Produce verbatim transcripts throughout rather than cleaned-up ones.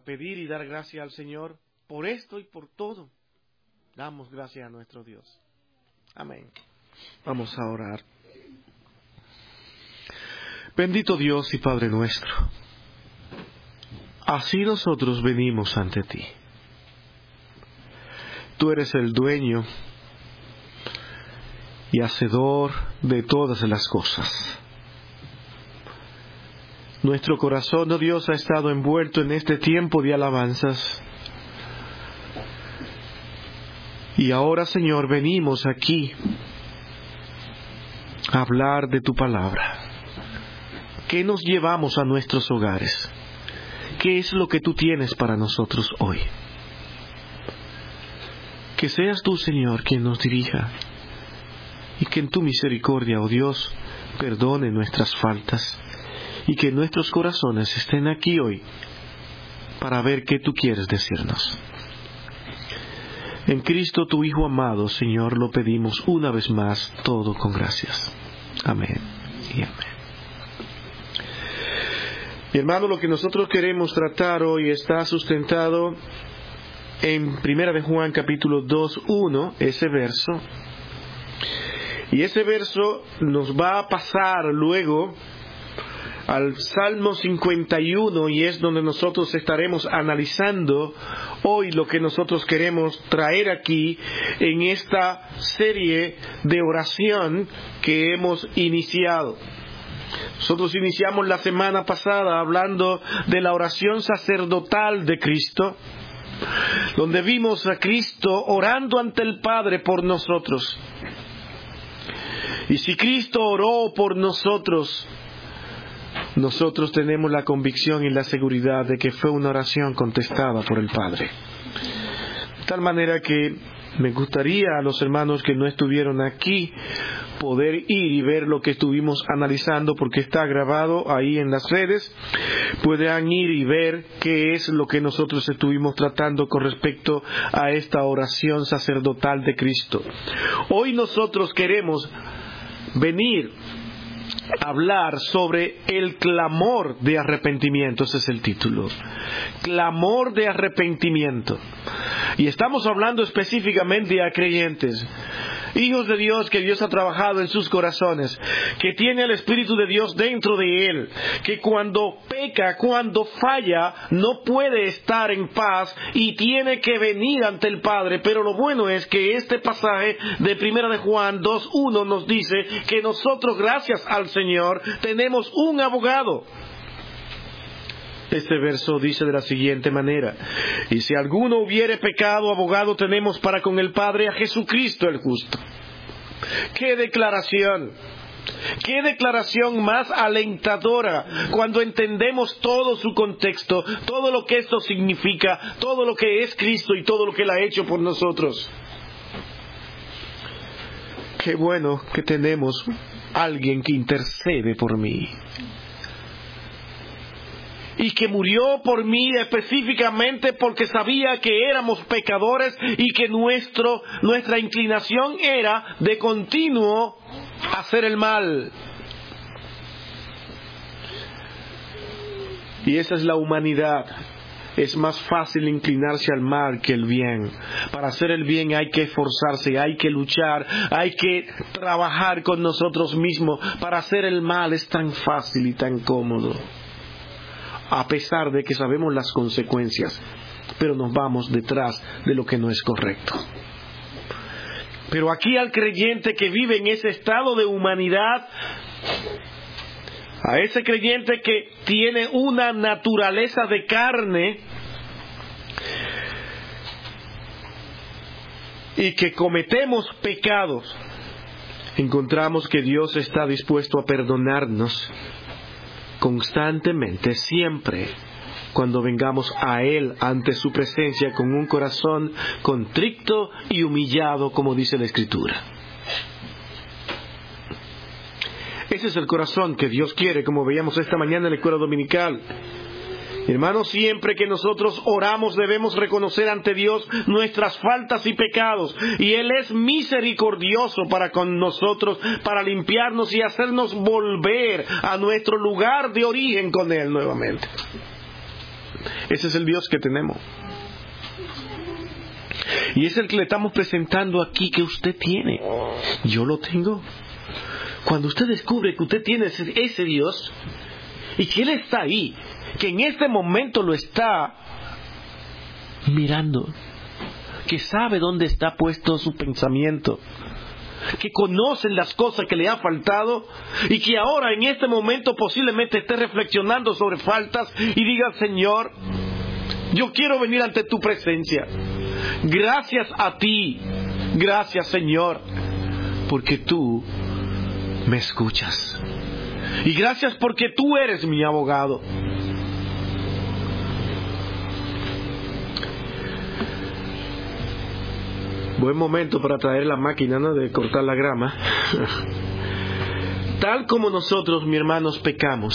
pedir y dar gracias al Señor por esto y por todo. Damos gracias a nuestro Dios. Amén. Vamos a orar. Bendito Dios y Padre nuestro, así nosotros venimos ante ti. Tú eres el dueño y hacedor de todas las cosas. Nuestro corazón, oh Dios, ha estado envuelto en este tiempo de alabanzas. Y ahora, Señor, venimos aquí a hablar de tu palabra. ¿Qué nos llevamos a nuestros hogares? ¿Qué es lo que tú tienes para nosotros hoy? Que seas tú, Señor, quien nos dirija, y que en tu misericordia, oh Dios, perdone nuestras faltas, y que nuestros corazones estén aquí hoy para ver qué tú quieres decirnos. En Cristo, tu Hijo amado, Señor, lo pedimos una vez más, todo con gracias. Amén y amén. Mi hermano, lo que nosotros queremos tratar hoy está sustentado en Primera de Juan capítulo dos, uno, ese verso. Y ese verso nos va a pasar luego al Salmo cincuenta y uno, y es donde nosotros estaremos analizando hoy lo que nosotros queremos traer aquí en esta serie de oración que hemos iniciado. Nosotros iniciamos la semana pasada hablando de la oración sacerdotal de Cristo, donde vimos a Cristo orando ante el Padre por nosotros. Y si Cristo oró por nosotros, nosotros tenemos la convicción y la seguridad de que fue una oración contestada por el Padre. De tal manera que me gustaría a los hermanos que no estuvieron aquí poder ir y ver lo que estuvimos analizando, porque está grabado ahí en las redes. Puedan ir y ver qué es lo que nosotros estuvimos tratando con respecto a esta oración sacerdotal de Cristo. Hoy nosotros queremos venir a hablar sobre el clamor de arrepentimiento. Ese es el título. Clamor de arrepentimiento. Y estamos hablando específicamente a creyentes, hijos de Dios, que Dios ha trabajado en sus corazones, que tiene el Espíritu de Dios dentro de él, que cuando peca, cuando falla, no puede estar en paz y tiene que venir ante el Padre. Pero lo bueno es que este pasaje de Primera de Juan dos, uno nos dice que nosotros, gracias al Señor, tenemos un abogado. Este verso dice de la siguiente manera: y si alguno hubiere pecado, abogado tenemos para con el Padre a Jesucristo el justo. ¡Qué declaración! ¡Qué declaración más alentadora cuando entendemos todo su contexto, todo lo que esto significa, todo lo que es Cristo y todo lo que Él ha hecho por nosotros! ¡Qué bueno que tenemos alguien que intercede por mí! Y que murió por mí específicamente porque sabía que éramos pecadores y que nuestro, nuestra inclinación era de continuo hacer el mal. Y esa es la humanidad. Es más fácil inclinarse al mal que el bien. Para hacer el bien hay que esforzarse, hay que luchar, hay que trabajar con nosotros mismos. Para hacer el mal es tan fácil y tan cómodo, a pesar de que sabemos las consecuencias, pero nos vamos detrás de lo que no es correcto. Pero aquí al creyente que vive en ese estado de humanidad, a ese creyente que tiene una naturaleza de carne y que cometemos pecados, encontramos que Dios está dispuesto a perdonarnos constantemente, siempre, cuando vengamos a Él ante su presencia con un corazón contrito y humillado, como dice la Escritura. Ese es el corazón que Dios quiere, como veíamos esta mañana en la escuela dominical. Hermanos, siempre que nosotros oramos debemos reconocer ante Dios nuestras faltas y pecados, y Él es misericordioso para con nosotros, para limpiarnos y hacernos volver a nuestro lugar de origen con Él nuevamente. Ese es el Dios que tenemos. Y es el que le estamos presentando aquí que usted tiene. Yo lo tengo. Cuando usted descubre que usted tiene ese, ese Dios y que Él está ahí, que en este momento lo está mirando, que sabe dónde está puesto su pensamiento, que conoce las cosas que le ha faltado y que ahora en este momento posiblemente esté reflexionando sobre faltas y diga: Señor, yo quiero venir ante tu presencia. Gracias a ti, gracias Señor, porque tú me escuchas. Y gracias porque tú eres mi abogado. Buen momento para traer la máquina, ¿no?, de cortar la grama. Tal como nosotros, mis hermanos, pecamos,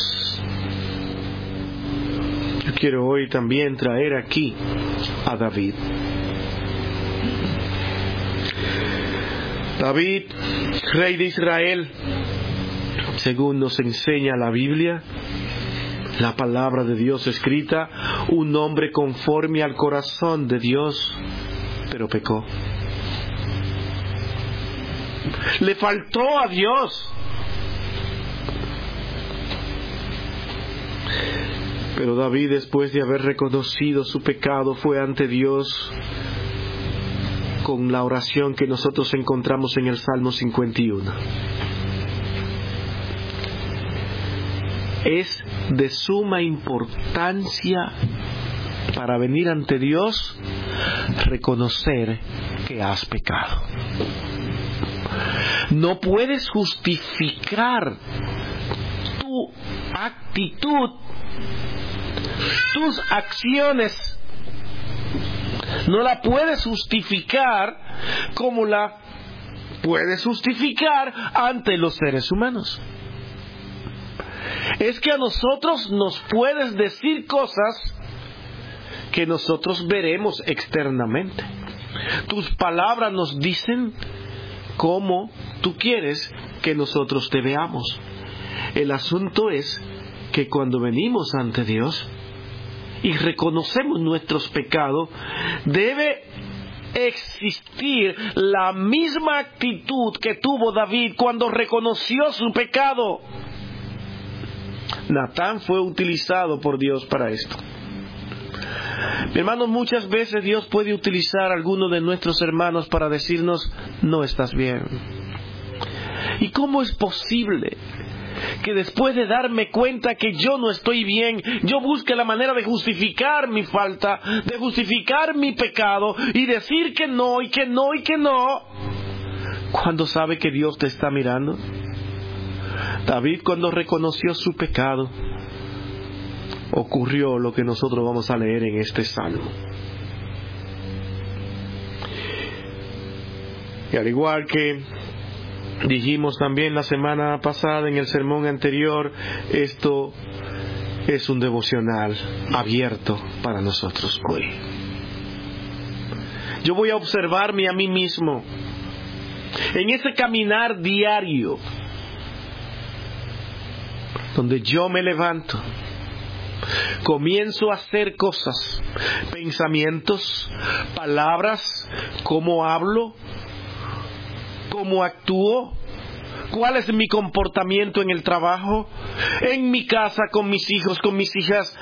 yo quiero hoy también traer aquí a David. David, rey de Israel, según nos enseña la Biblia, la palabra de Dios escrita, un hombre conforme al corazón de Dios, pero pecó. Le faltó a Dios. Pero David, después de haber reconocido su pecado, fue ante Dios con la oración que nosotros encontramos en el Salmo cincuenta y uno. Es de suma importancia para venir ante Dios reconocer que has pecado. No puedes justificar tu actitud, tus acciones. No la puedes justificar como la puedes justificar ante los seres humanos. Es que a nosotros nos puedes decir cosas que nosotros veremos externamente. Tus palabras nos dicen cómo tú quieres que nosotros te veamos. El asunto es que cuando venimos ante Dios y reconocemos nuestros pecados, debe existir la misma actitud que tuvo David cuando reconoció su pecado. Natán fue utilizado por Dios para esto. Mi hermano, muchas veces Dios puede utilizar a alguno de nuestros hermanos para decirnos: no estás bien. ¿Y cómo es posible que después de darme cuenta que yo no estoy bien, yo busque la manera de justificar mi falta, de justificar mi pecado y decir que no, y que no, y que no, cuando sabe que Dios te está mirando? David, cuando reconoció su pecado, ocurrió lo que nosotros vamos a leer en este salmo. Y al igual que dijimos también la semana pasada en el sermón anterior, esto es un devocional abierto para nosotros hoy. Yo voy a observarme a mí mismo en ese caminar diario donde yo me levanto, comienzo a hacer cosas, pensamientos, palabras, cómo hablo, cómo actúo, cuál es mi comportamiento en el trabajo, en mi casa, con mis hijos, con mis hijas,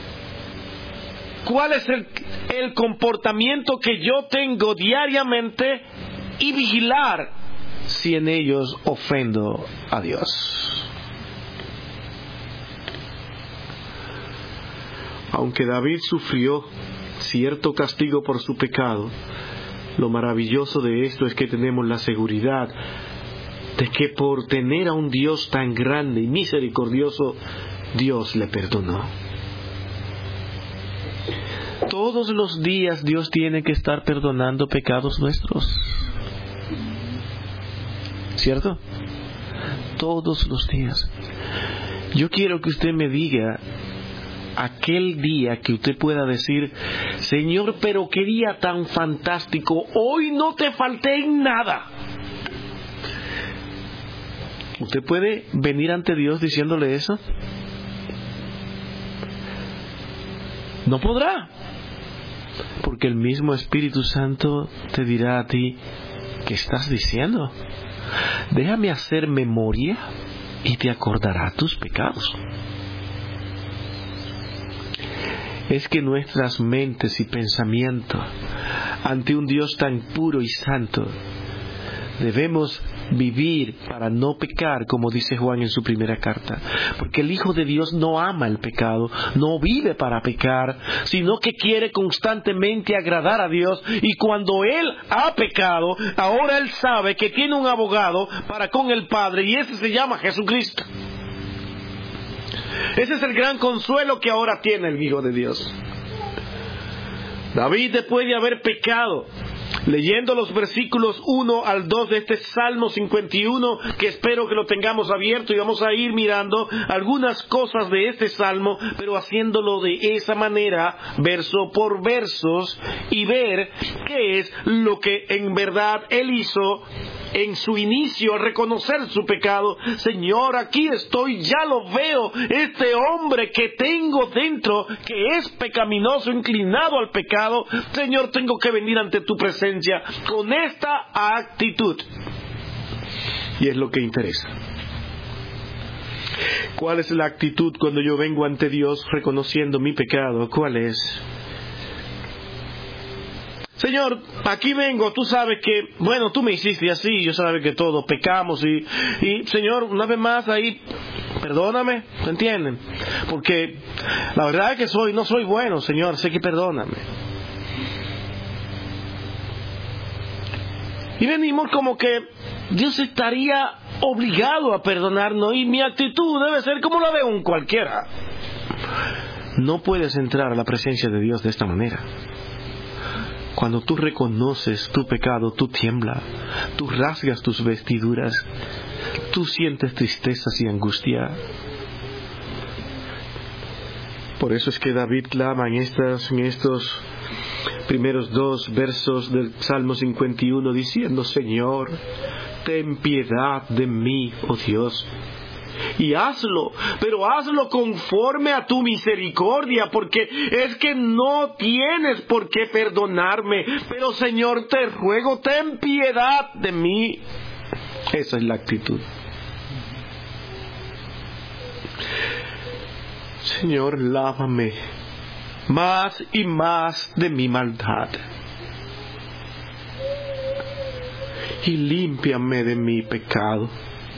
cuál es el, el comportamiento que yo tengo diariamente, y vigilar si en ellos ofendo a Dios. Aunque David sufrió cierto castigo por su pecado, lo maravilloso de esto es que tenemos la seguridad de que por tener a un Dios tan grande y misericordioso, Dios le perdonó. Todos los días Dios tiene que estar perdonando pecados nuestros, ¿cierto? Todos los días. Yo quiero que usted me diga aquel día que usted pueda decir: Señor, pero qué día tan fantástico, hoy no te falté en nada. ¿Usted puede venir ante Dios diciéndole eso? No podrá. Porque el mismo Espíritu Santo te dirá a ti, ¿qué estás diciendo? Déjame hacer memoria y te acordará tus pecados. Es que nuestras mentes y pensamientos ante un Dios tan puro y santo debemos vivir para no pecar, como dice Juan en su primera carta, porque el Hijo de Dios no ama el pecado, no vive para pecar, sino que quiere constantemente agradar a Dios, y cuando Él ha pecado, ahora Él sabe que tiene un abogado para con el Padre, y ese se llama Jesucristo. Ese es el gran consuelo que ahora tiene el Hijo de Dios. David, después de haber pecado, leyendo los versículos uno al dos de este Salmo cincuenta y uno, que espero que lo tengamos abierto, y vamos a ir mirando algunas cosas de este Salmo, pero haciéndolo de esa manera, verso por versos, y ver qué es lo que en verdad Él hizo en su inicio al reconocer su pecado. Señor, aquí estoy, ya lo veo, este hombre que tengo dentro, que es pecaminoso, inclinado al pecado. Señor, tengo que venir ante tu presencia con esta actitud. Y es lo que interesa. ¿Cuál es la actitud cuando yo vengo ante Dios reconociendo mi pecado? ¿Cuál es? Señor, aquí vengo, tú sabes que, bueno, tú me hiciste así, yo sabes que todos pecamos y, y Señor, una vez más ahí, perdóname, ¿me entienden? Porque la verdad es que soy, no soy bueno, Señor, sé que perdóname. Y venimos como que Dios estaría obligado a perdonarnos, y mi actitud debe ser como la de un cualquiera. No puedes entrar a la presencia de Dios de esta manera. Cuando tú reconoces tu pecado, tú tiemblas, tú rasgas tus vestiduras, tú sientes tristezas y angustia. Por eso es que David clama en, estas, en estos primeros dos versos del Salmo cincuenta y uno, diciendo: Señor, ten piedad de mí, oh Dios. Y hazlo, pero hazlo conforme a tu misericordia, porque es que no tienes por qué perdonarme, pero Señor, te ruego, ten piedad de mí. Esa es la actitud. Señor, lávame más y más de mi maldad, y límpiame de mi pecado.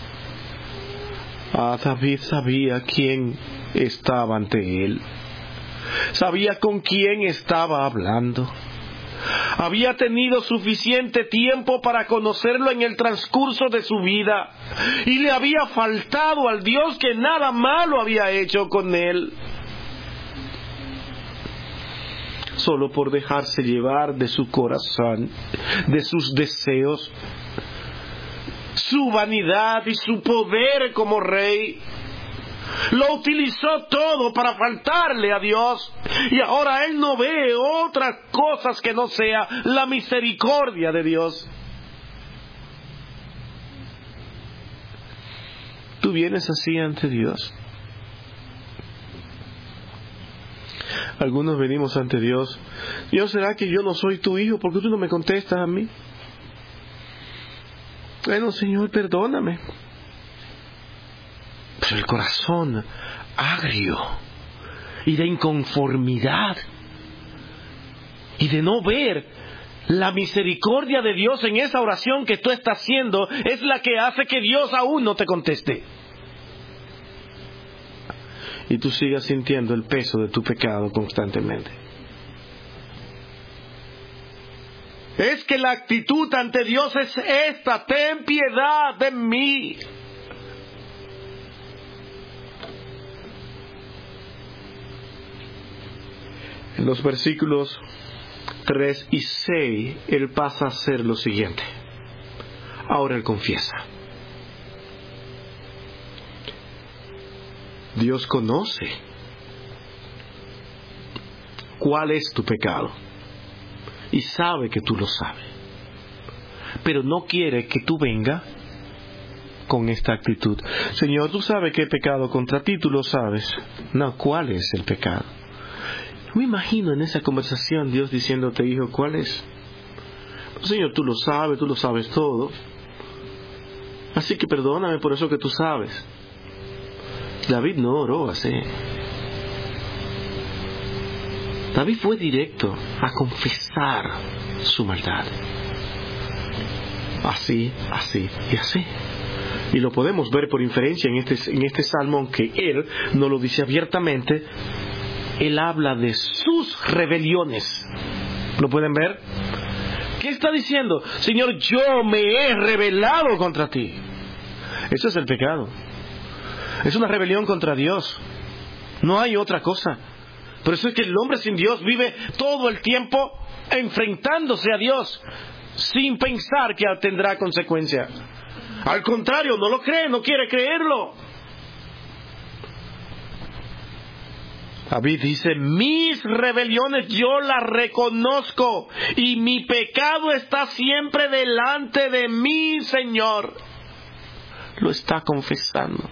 Ah, David sabía quién estaba ante él. Sabía con quién estaba hablando. Había tenido suficiente tiempo para conocerlo en el transcurso de su vida, y le había faltado al Dios que nada malo había hecho con él. Solo por dejarse llevar de su corazón, de sus deseos, su vanidad y su poder como rey, lo utilizó todo para faltarle a Dios, y ahora él no ve otras cosas que no sea la misericordia de Dios. ¿Tú vienes así ante Dios? Algunos venimos ante Dios: Dios, ¿será que yo no soy tu hijo? ¿Por qué tú no me contestas a mí? Bueno, Señor, perdóname. Pero el corazón agrio y de inconformidad y de no ver la misericordia de Dios en esa oración que tú estás haciendo es la que hace que Dios aún no te conteste. Y tú sigas sintiendo el peso de tu pecado constantemente. Es que la actitud ante Dios es esta: ten piedad de mí. En los versículos tres y seis, él pasa a hacer lo siguiente. Ahora él confiesa. Dios conoce cuál es tu pecado y sabe que tú lo sabes, pero no quiere que tú vengas con esta actitud. Señor, tú sabes que he pecado contra ti, tú lo sabes. No, ¿cuál es el pecado? Me imagino en esa conversación Dios diciéndote, hijo, ¿cuál es? Señor, tú lo sabes, tú lo sabes todo. Así que perdóname por eso que tú sabes. David no oró así. David fue directo a confesar su maldad. Así, así y así. Y lo podemos ver por inferencia en este, en este salmo, aunque él no lo dice abiertamente. Él habla de sus rebeliones. ¿Lo pueden ver? ¿Qué está diciendo? Señor, yo me he rebelado contra ti. Eso es el pecado. Es una rebelión contra Dios. No hay otra cosa. Por eso es que el hombre sin Dios vive todo el tiempo enfrentándose a Dios, sin pensar que tendrá consecuencia. Al contrario, no lo cree, no quiere creerlo. David dice, mis rebeliones yo las reconozco y mi pecado está siempre delante de mí, Señor. Lo está confesando.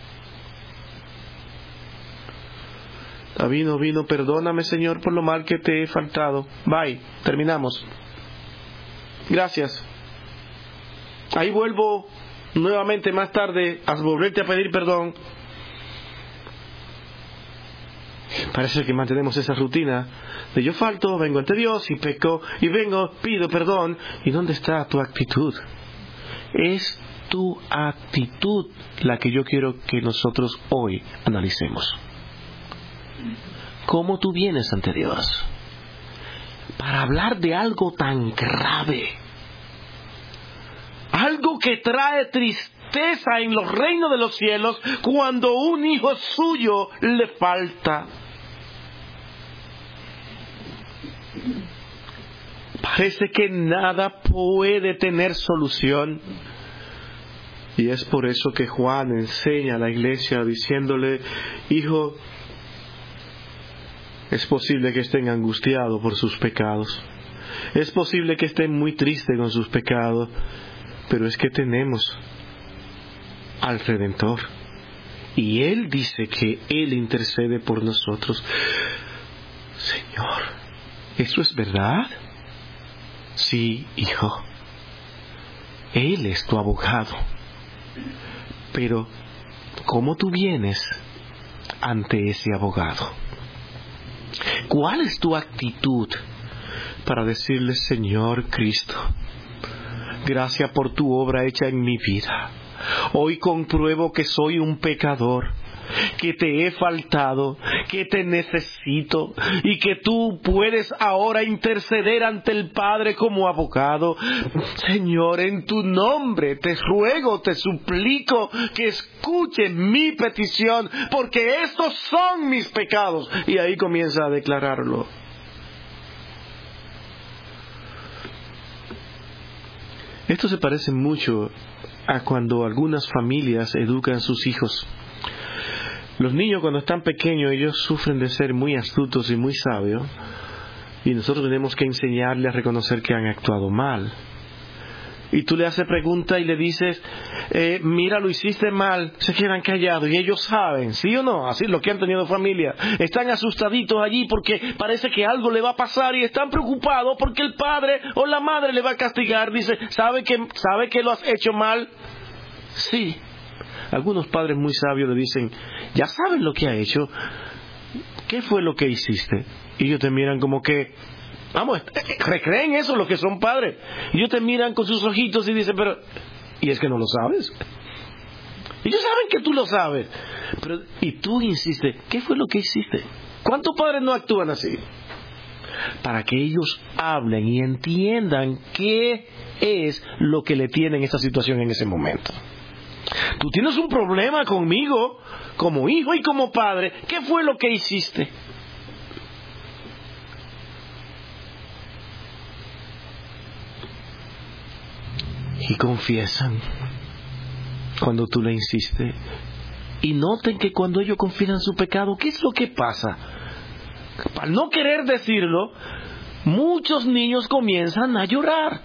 David no vino, perdóname, Señor, por lo mal que te he faltado. Bye, terminamos. Gracias. Ahí vuelvo nuevamente más tarde a volverte a pedir perdón. Parece que mantenemos esa rutina de yo falto, vengo ante Dios y peco, y vengo, pido perdón. ¿Y dónde está tu actitud? Es tu actitud la que yo quiero que nosotros hoy analicemos. ¿Cómo tú vienes ante Dios para hablar de algo tan grave? Algo que trae tristeza en los reinos de los cielos cuando un hijo suyo le falta. Parece que nada puede tener solución. Y es por eso que Juan enseña a la iglesia diciéndole, hijo, es posible que estén angustiados por sus pecados. Es posible que estén muy tristes con sus pecados. Pero es que tenemos al Redentor. Y Él dice que Él intercede por nosotros. Señor, ¿eso es verdad? Sí, hijo. Él es tu abogado. Pero, ¿cómo tú vienes ante ese abogado? ¿Cuál es tu actitud para decirle, Señor Cristo, gracias por tu obra hecha en mi vida? Hoy compruebo que soy un pecador, que te he faltado, que te necesito y que tú puedes ahora interceder ante el Padre como abogado. Señor, en tu nombre te ruego, te suplico que escuches mi petición, porque estos son mis pecados. Y ahí comienza a declararlo. Esto se parece mucho a cuando algunas familias educan a sus hijos. Los niños cuando están pequeños, ellos sufren de ser muy astutos y muy sabios, y nosotros tenemos que enseñarles a reconocer que han actuado mal. Y tú le haces preguntas y le dices, eh, mira, lo hiciste mal, se quedan callados y ellos saben, ¿sí o no? Así los que han tenido familia, están asustaditos allí porque parece que algo le va a pasar y están preocupados porque el padre o la madre le va a castigar. Dice, ¿sabe que, ¿sabe que lo has hecho mal? Sí. Algunos padres muy sabios le dicen, ya sabes lo que ha hecho, ¿qué fue lo que hiciste? Y ellos te miran como que, vamos, recreen eso los que son padres. Y ellos te miran con sus ojitos y dicen, pero, ¿y es que no lo sabes? Ellos saben que tú lo sabes, pero, y tú insistes, ¿qué fue lo que hiciste? ¿Cuántos padres no actúan así? Para que ellos hablen y entiendan qué es lo que le tiene en esa situación en ese momento. Tú tienes un problema conmigo, como hijo y como padre. ¿Qué fue lo que hiciste? Y confiesan cuando tú le insistes. Y noten que cuando ellos confiesan su pecado, ¿qué es lo que pasa? Al no querer decirlo, muchos niños comienzan a llorar.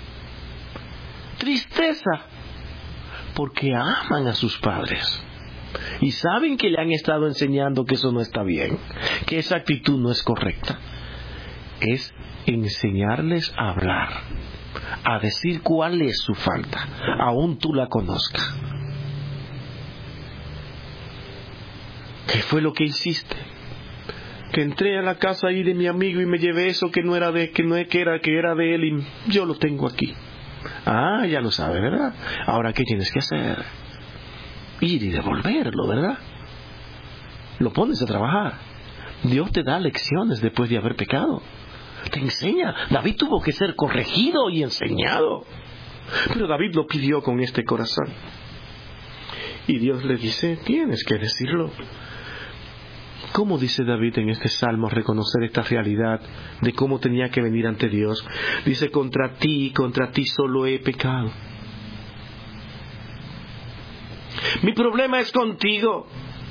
Tristeza. Porque aman a sus padres. y saben que le han estado enseñando que eso no está bien, que esa actitud no es correcta, es enseñarles a hablar, a decir cuál es su falta, aún tú la conozcas. ¿Qué fue lo que hiciste? Que entré a la casa ahí de mi amigo y me llevé eso que no era de que no que era que era de él y yo lo tengo aquí. Ah, ya lo sabes, ¿verdad? Ahora ¿qué tienes que hacer? Ir y devolverlo, ¿verdad? Lo pones a trabajar. Dios te da lecciones después de haber pecado. Te enseña. David tuvo que ser corregido y enseñado. Pero David lo pidió con este corazón. Y Dios le dice, tienes que decirlo. ¿Cómo dice David en este salmo reconocer esta realidad de cómo tenía que venir ante Dios? Dice, contra ti, contra ti solo he pecado. Mi problema es contigo.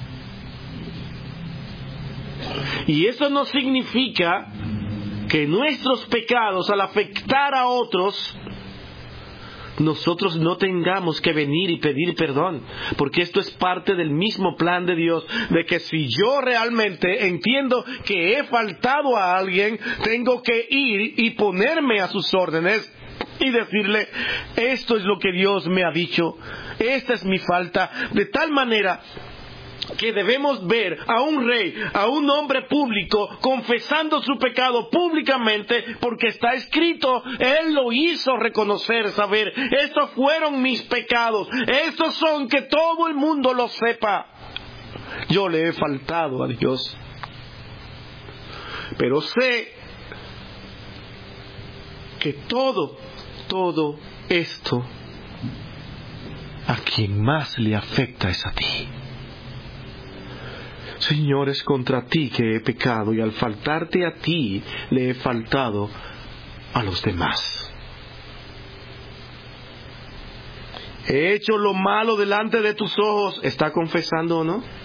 Y eso no significa que nuestros pecados, al afectar a otros, nosotros no tengamos que venir y pedir perdón, porque esto es parte del mismo plan de Dios, de que si yo realmente entiendo que he faltado a alguien, tengo que ir y ponerme a sus órdenes y decirle, esto es lo que Dios me ha dicho, esta es mi falta, de tal manera que debemos ver a un rey, a un hombre público, confesando su pecado públicamente, porque está escrito, él lo hizo reconocer, saber, estos fueron mis pecados, estos son, que todo el mundo lo sepa, yo le he faltado a Dios, pero sé que todo, todo esto, a quien más le afecta es a ti. Señor, es contra ti que he pecado, y al faltarte a ti le he faltado a los demás. He hecho lo malo delante de tus ojos. ¿Está confesando o no?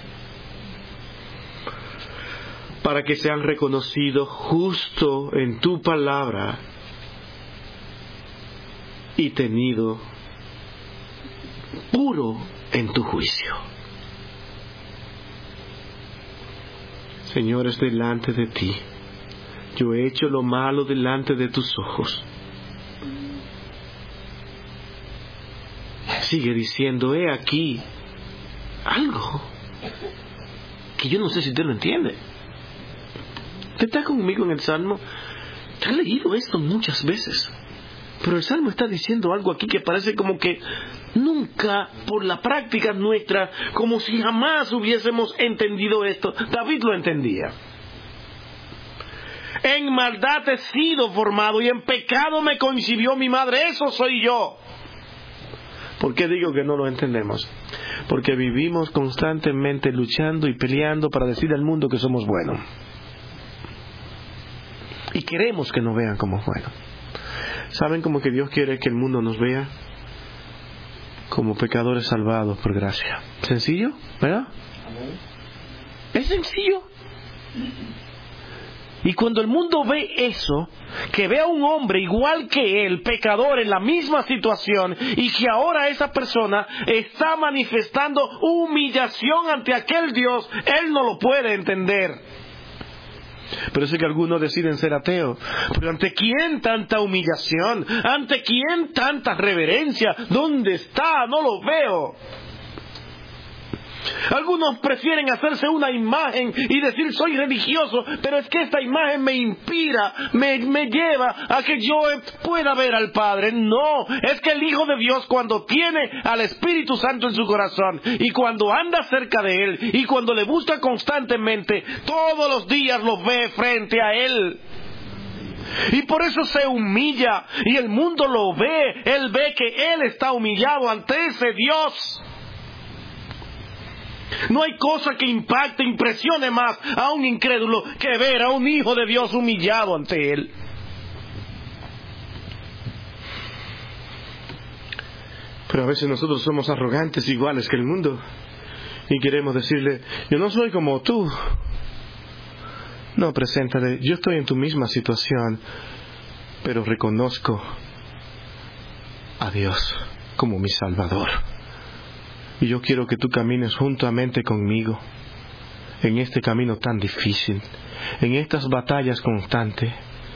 Para que sean reconocidos justo en tu palabra y tenido puro en tu juicio. Señor, es delante de ti. Yo he hecho lo malo delante de tus ojos. Sigue diciendo, he aquí algo que yo no sé si usted lo entiende. Usted está conmigo en el Salmo. Te he leído esto muchas veces. Pero el Salmo está diciendo algo aquí que parece como que nunca, por la práctica nuestra, como si jamás hubiésemos entendido esto. David lo entendía. En maldad he sido formado y en pecado me concibió mi madre. Eso soy yo. ¿Por qué digo que no lo entendemos? Porque vivimos constantemente luchando y peleando para decir al mundo que somos buenos. Y queremos que nos vean como buenos. ¿Saben cómo que Dios quiere que el mundo nos vea? Como pecadores salvados por gracia. ¿Sencillo? ¿Verdad? Es sencillo. Y cuando el mundo ve eso, que ve a un hombre igual que él, pecador en la misma situación, y que ahora esa persona está manifestando humillación ante aquel Dios, él no lo puede entender. Pero es que algunos deciden ser ateos. Pero ¿ante quién tanta humillación? ¿Ante quién tanta reverencia? ¿Dónde está? No lo veo. Algunos prefieren hacerse una imagen y decir soy religioso, pero es que esta imagen me inspira, me, me lleva a que yo pueda ver al Padre. No, es que el Hijo de Dios, cuando tiene al Espíritu Santo en su corazón y cuando anda cerca de Él y cuando le busca constantemente, todos los días lo ve frente a Él. Y por eso se humilla y el mundo lo ve. Él ve que Él está humillado ante ese Dios. No hay cosa que impacte, impresione más a un incrédulo que ver a un hijo de Dios humillado ante Él. Pero a veces nosotros somos arrogantes iguales que el mundo y queremos decirle, yo no soy como tú. No, preséntate, yo estoy en tu misma situación, pero reconozco a Dios como mi Salvador. Y yo quiero que tú camines juntamente conmigo en este camino tan difícil, en estas batallas constantes,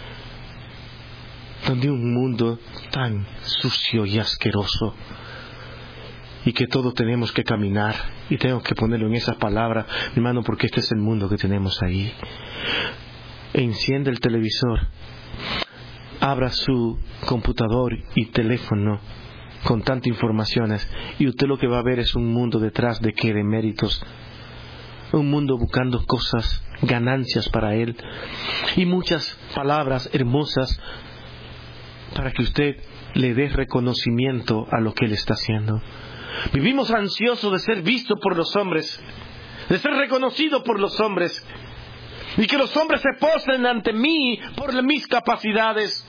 donde un mundo tan sucio y asqueroso, y que todos tenemos que caminar, y tengo que ponerlo en esas palabras, mi hermano, porque este es el mundo que tenemos ahí. Enciende el televisor, abra su computador y teléfono con tantas informaciones, y usted lo que va a ver es un mundo detrás de qué, de méritos, un mundo buscando cosas, ganancias para él, y muchas palabras hermosas para que usted le dé reconocimiento a lo que él está haciendo. Vivimos ansiosos de ser visto por los hombres, de ser reconocido por los hombres, y que los hombres se postren ante mí por mis capacidades.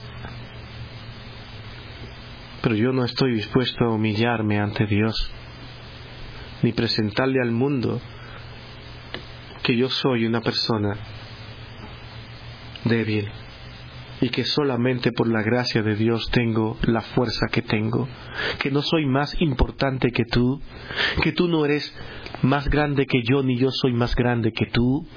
Pero yo no estoy dispuesto a humillarme ante Dios, ni presentarle al mundo que yo soy una persona débil, y que solamente por la gracia de Dios tengo la fuerza que tengo, que no soy más importante que tú, que tú no eres más grande que yo, ni yo soy más grande que tú,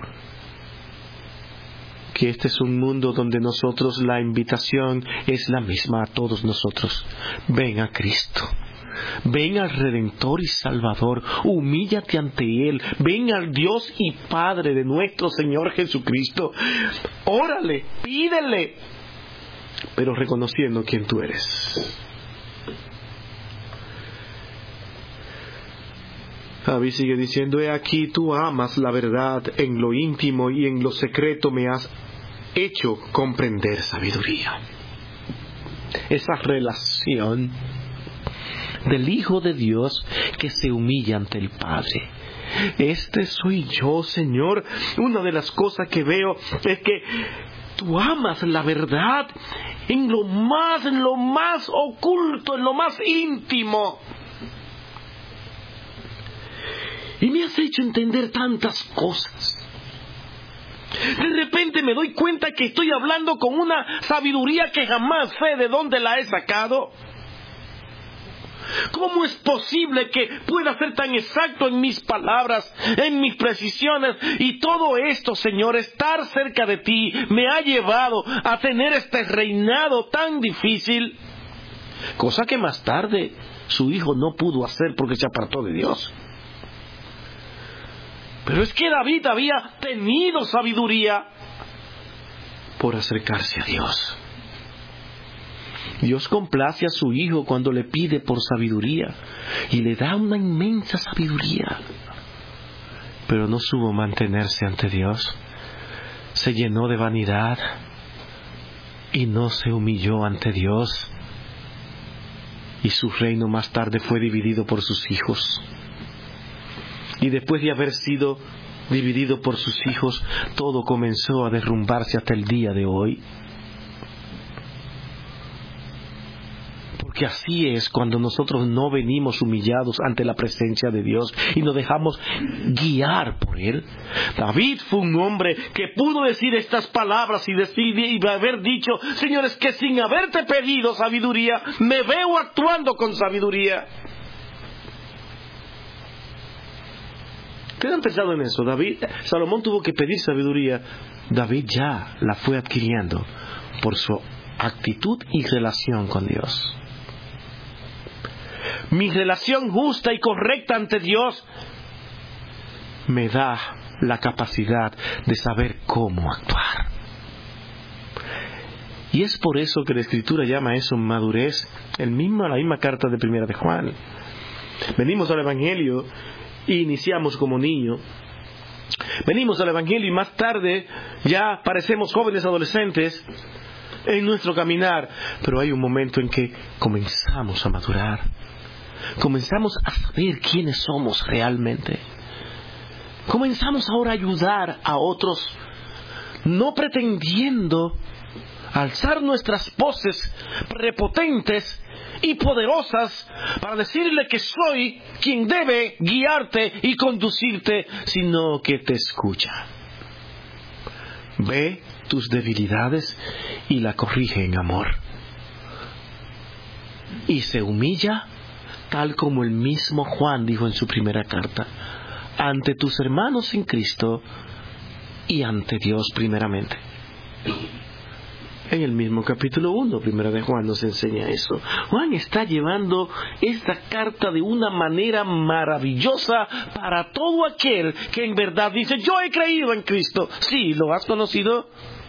que este es un mundo donde nosotros, la invitación es la misma a todos nosotros. Ven a Cristo, ven al Redentor y Salvador, humíllate ante Él, ven al Dios y Padre de nuestro Señor Jesucristo, órale, pídele, pero reconociendo quién tú eres. David sigue diciendo: he aquí, tú amas la verdad en lo íntimo, y en lo secreto me has hecho comprender sabiduría. Esa relación del Hijo de Dios que se humilla ante el Padre. Este soy yo, Señor. Una de las cosas que veo es que tú amas la verdad en lo más, en lo más oculto, en lo más íntimo. Y me has hecho entender tantas cosas. De repente me doy cuenta que estoy hablando con una sabiduría que jamás sé de dónde la he sacado. ¿Cómo es posible que pueda ser tan exacto en mis palabras, en mis precisiones? Y todo esto, Señor, estar cerca de ti, me ha llevado a tener este reinado tan difícil, cosa que más tarde su hijo no pudo hacer porque se apartó de Dios. Pero es que David había tenido sabiduría por acercarse a Dios. Dios complace a su hijo cuando le pide por sabiduría, y le da una inmensa sabiduría. Pero no supo mantenerse ante Dios. Se llenó de vanidad y no se humilló ante Dios. Y su reino más tarde fue dividido por sus hijos. Y después de haber sido dividido por sus hijos, todo comenzó a derrumbarse hasta el día de hoy. Porque así es cuando nosotros no venimos humillados ante la presencia de Dios y nos dejamos guiar por Él. David fue un hombre que pudo decir estas palabras y, decir, y haber dicho: señores, que sin haberte pedido sabiduría, me veo actuando con sabiduría. ¿Ustedes han pensado en eso? David, Salomón tuvo que pedir sabiduría. David ya la fue adquiriendo por su actitud y relación con Dios. Mi relación justa y correcta ante Dios me da la capacidad de saber cómo actuar. Y es por eso que la Escritura llama eso madurez. El mismo, la misma carta de Primera de Juan. Venimos al Evangelio y iniciamos como niños. Venimos al Evangelio y más tarde ya parecemos jóvenes adolescentes en nuestro caminar. Pero hay un momento en que comenzamos a madurar. Comenzamos a saber quiénes somos realmente. Comenzamos ahora a ayudar a otros, no pretendiendo alzar nuestras voces prepotentes y poderosas para decirle que soy quien debe guiarte y conducirte, sino que te escucha. Ve tus debilidades y la corrige en amor. Y se humilla tal como el mismo Juan dijo en su primera carta, ante tus hermanos en Cristo y ante Dios primeramente. En el mismo capítulo uno, primera de Juan, nos enseña eso. Juan está llevando esta carta de una manera maravillosa para todo aquel que en verdad dice, yo he creído en Cristo. Sí, ¿lo has conocido?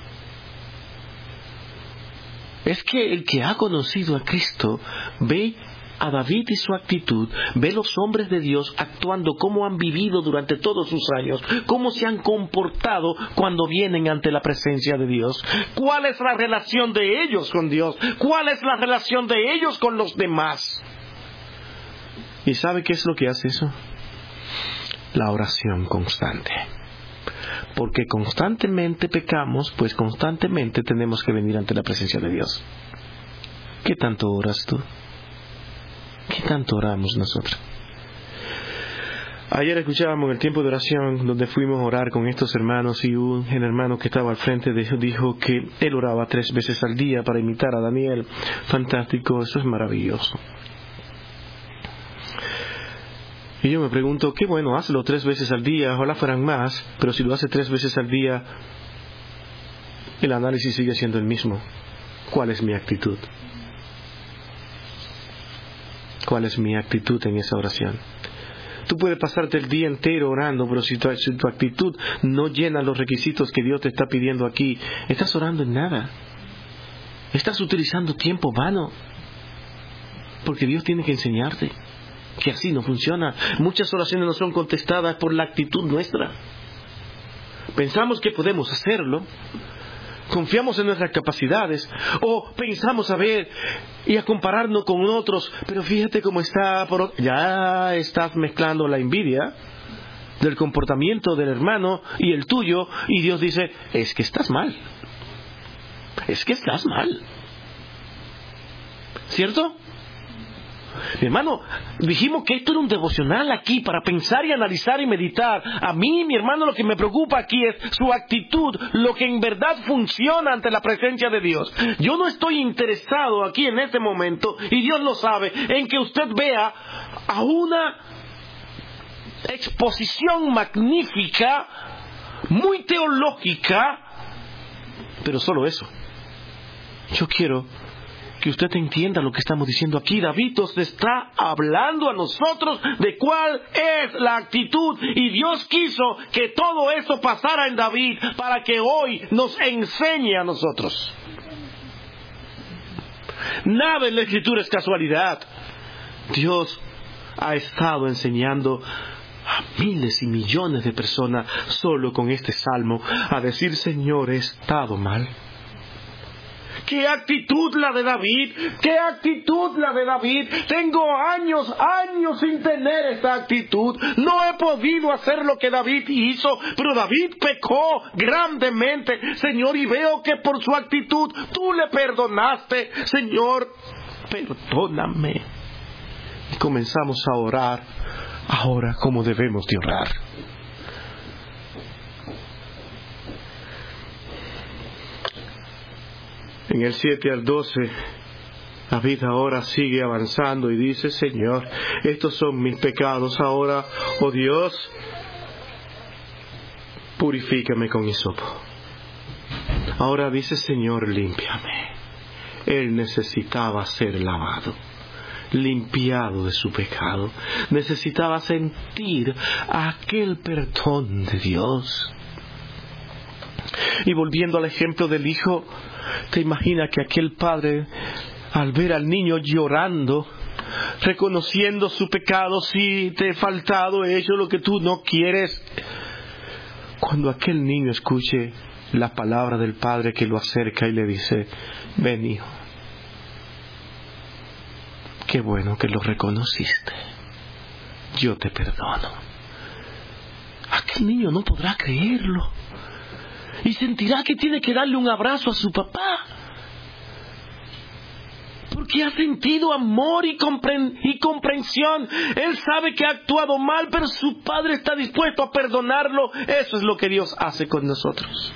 Es que el que ha conocido a Cristo ve a David y su actitud, ve los hombres de Dios actuando, cómo han vivido durante todos sus años, cómo se han comportado cuando vienen ante la presencia de Dios, cuál es la relación de ellos con Dios, cuál es la relación de ellos con los demás. ¿Y sabe qué es lo que hace eso? La oración constante. Porque constantemente pecamos, pues constantemente tenemos que venir ante la presencia de Dios. ¿Qué tanto oras tú? ¿Qué tanto oramos nosotros? Ayer escuchábamos en el tiempo de oración donde fuimos a orar con estos hermanos y un hermano que estaba al frente de ellos dijo que él oraba tres veces al día para imitar a Daniel. Fantástico, eso es maravilloso. Y yo me pregunto, qué bueno, hazlo tres veces al día, ojalá fueran más, pero si lo hace tres veces al día, el análisis sigue siendo el mismo. ¿Cuál es mi actitud? ¿Cuál es mi actitud en esa oración? Tú puedes pasarte el día entero orando, pero si tu, si tu actitud no llena los requisitos que Dios te está pidiendo aquí, estás orando en nada. Estás utilizando tiempo vano. Porque Dios tiene que enseñarte que así no funciona. Muchas oraciones no son contestadas por la actitud nuestra. Pensamos que podemos hacerlo. Confiamos en nuestras capacidades o pensamos a ver y a compararnos con otros, pero fíjate cómo está, por... ya estás mezclando la envidia del comportamiento del hermano y el tuyo, y Dios dice, es que estás mal, es que estás mal, ¿cierto? Mi hermano, dijimos que esto era un devocional aquí para pensar y analizar y meditar. A mí, mi hermano, lo que me preocupa aquí es su actitud, lo que en verdad funciona ante la presencia de Dios. Yo no estoy interesado aquí en este momento, y Dios lo sabe, en que usted vea a una exposición magnífica, muy teológica, pero solo eso. Yo quiero que usted entienda lo que estamos diciendo aquí. David nos está hablando a nosotros de cuál es la actitud, y Dios quiso que todo eso pasara en David para que hoy nos enseñe a nosotros. Nada en la Escritura es casualidad. Dios ha estado enseñando a miles y millones de personas solo con este salmo a decir, Señor, he estado mal. ¡Qué actitud la de David! ¡Qué actitud la de David! Tengo años, años sin tener esta actitud. No he podido hacer lo que David hizo, pero David pecó grandemente, Señor, y veo que por su actitud tú le perdonaste. Señor, perdóname. Y comenzamos a orar ahora como debemos de orar. En el siete al doce, David ahora sigue avanzando y dice, Señor, estos son mis pecados ahora, oh Dios, purifícame con hisopo. Ahora dice, Señor, límpiame. Él necesitaba ser lavado, limpiado de su pecado. Necesitaba sentir aquel perdón de Dios. Y volviendo al ejemplo del hijo, ¿te imaginas que aquel padre, al ver al niño llorando, reconociendo su pecado, si te he faltado, he hecho lo que tú no quieres, cuando aquel niño escuche la palabra del padre que lo acerca y le dice, ven hijo, qué bueno que lo reconociste, yo te perdono? Aquel niño no podrá creerlo. Y sentirá que tiene que darle un abrazo a su papá, porque ha sentido amor y, compren- y comprensión. Él sabe que ha actuado mal, pero su padre está dispuesto a perdonarlo. Eso es lo que Dios hace con nosotros.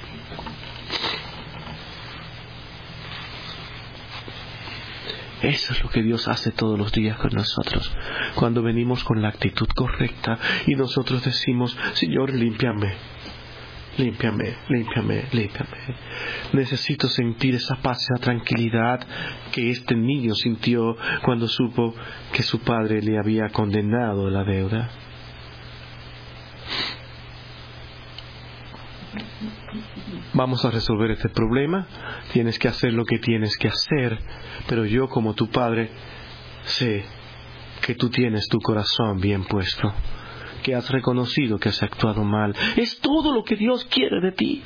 Eso es lo que Dios hace todos los días con nosotros. Cuando venimos con la actitud correcta y nosotros decimos, Señor, límpiame, límpiame, límpiame, límpiame. Necesito sentir esa paz, esa tranquilidad que este niño sintió cuando supo que su padre le había condenado la deuda. Vamos a resolver este problema, tienes que hacer lo que tienes que hacer, pero yo como tu padre sé que tú tienes tu corazón bien puesto, que has reconocido que has actuado mal. Es todo lo que Dios quiere de ti,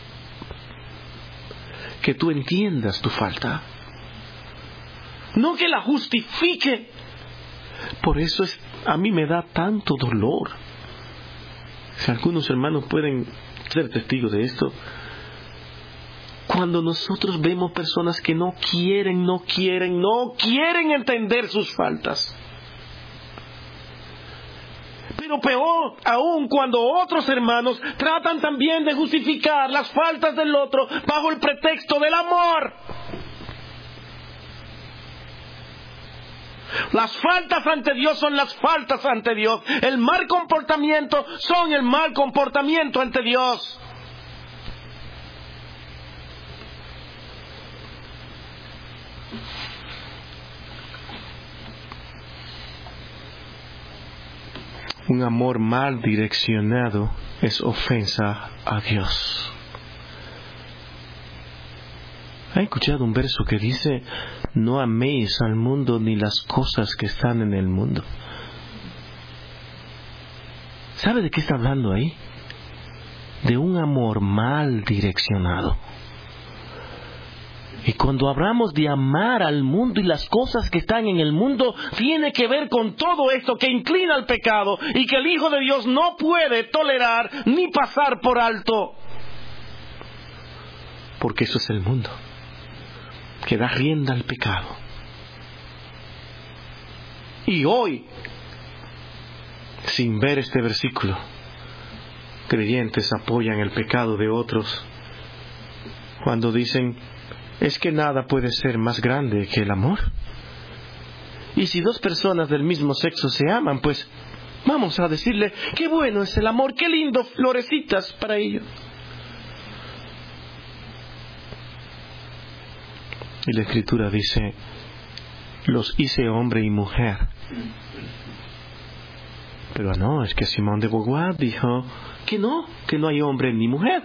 que tú entiendas tu falta, no que la justifique. Por eso es, a mí me da tanto dolor. Si algunos hermanos pueden ser testigos de esto, cuando nosotros vemos personas que no quieren, no quieren, no quieren entender sus faltas. Pero peor aún cuando otros hermanos tratan también de justificar las faltas del otro bajo el pretexto del amor. Las faltas ante Dios son las faltas ante Dios. El mal comportamiento son el mal comportamiento ante Dios. Un amor mal direccionado es ofensa a Dios. ¿Ha escuchado un verso que dice, no améis al mundo ni las cosas que están en el mundo? ¿Sabe de qué está hablando ahí? De un amor mal direccionado. Y cuando hablamos de amar al mundo y las cosas que están en el mundo, tiene que ver con todo esto que inclina al pecado y que el Hijo de Dios no puede tolerar ni pasar por alto. Porque eso es el mundo, que da rienda al pecado. Y hoy, sin ver este versículo, creyentes apoyan el pecado de otros cuando dicen, es que nada puede ser más grande que el amor. Y si dos personas del mismo sexo se aman, pues vamos a decirle, qué bueno es el amor, qué lindo, florecitas para ellos. Y la Escritura dice, los hice hombre y mujer. Pero no, es que Simón de Beauvoir dijo que no, que no hay hombre ni mujer.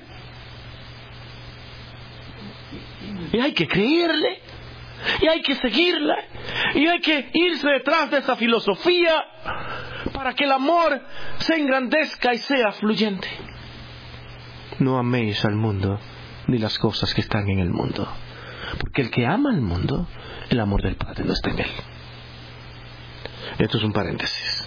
Y hay que creerle, y hay que seguirla, y hay que irse detrás de esa filosofía para que el amor se engrandezca y sea fluyente. No améis al mundo ni las cosas que están en el mundo, porque el que ama al mundo, el amor del Padre no está en él. Esto es un paréntesis.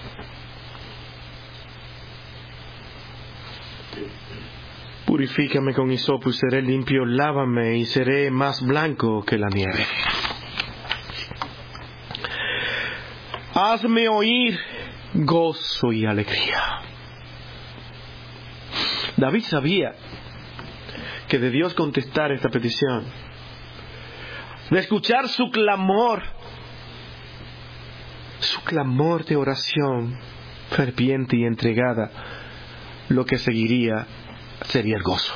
Purifícame con hisopo y seré limpio, lávame y seré más blanco que la nieve. Hazme oír gozo y alegría. David sabía que de Dios contestar esta petición, de escuchar su clamor, su clamor de oración ferviente y entregada, lo que seguiría sería el gozo.